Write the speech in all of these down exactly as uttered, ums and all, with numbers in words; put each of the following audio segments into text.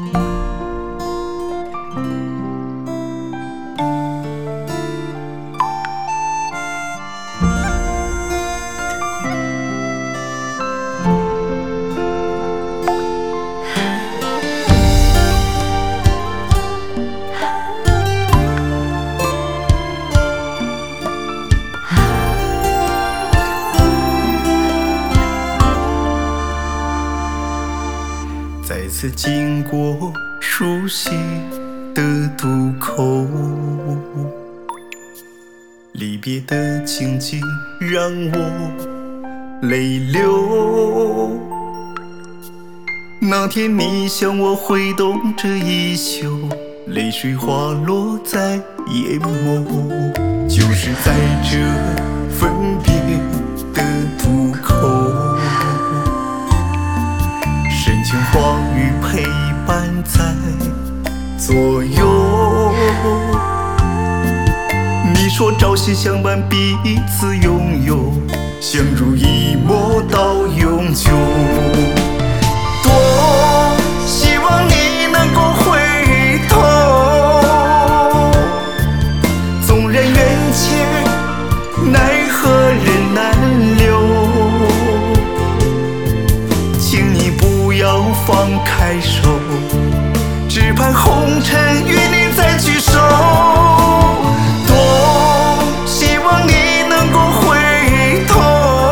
再次经过熟悉的渡口，离别的情景让我泪流。那天你向我挥动着衣袖，泪水滑落在眼眸，就是在这分别的渡口，深情话语陪伴在左右。你说朝夕相伴，彼此拥有，相濡以沫到永久。多希望你能够回头，纵然缘浅，奈何人难留。请你不要放开手，只盼红尘与你再聚首。多希望你能够回头，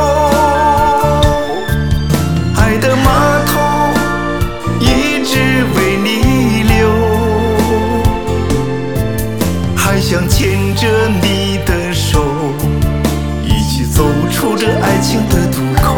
爱的码头一直为你留，还想牵着你的手，一起走出这爱情的渡口。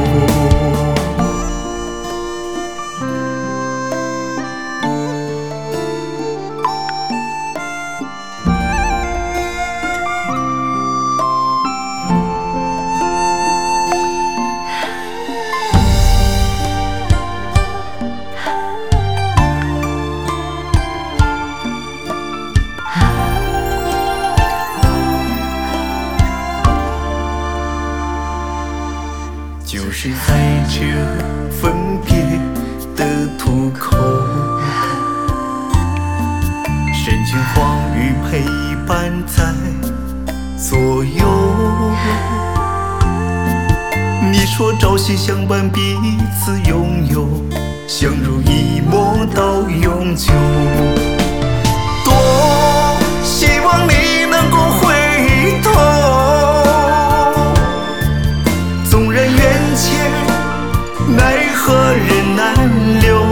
就是在这分别的渡口，深情话语陪伴在左右。你说朝夕相伴，彼此拥有，相濡以沫到永久。多希望你能够回头，奈何人难留。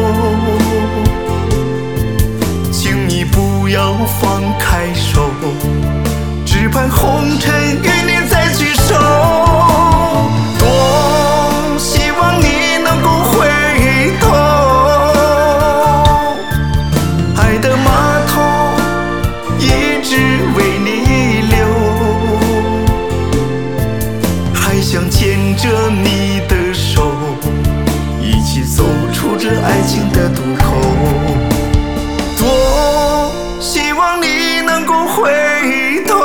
请你不要放开手，只盼红尘与你再聚首。多希望你能够回头，爱的码头一直为你留，还想牵着你的手，一起走出这爱情的渡口。多希望你能够回头，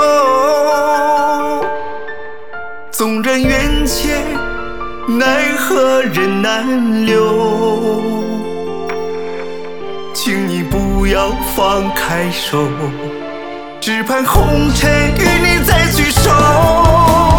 纵然缘浅，奈何人难留。请你不要放开手，只盼红尘与你再聚首。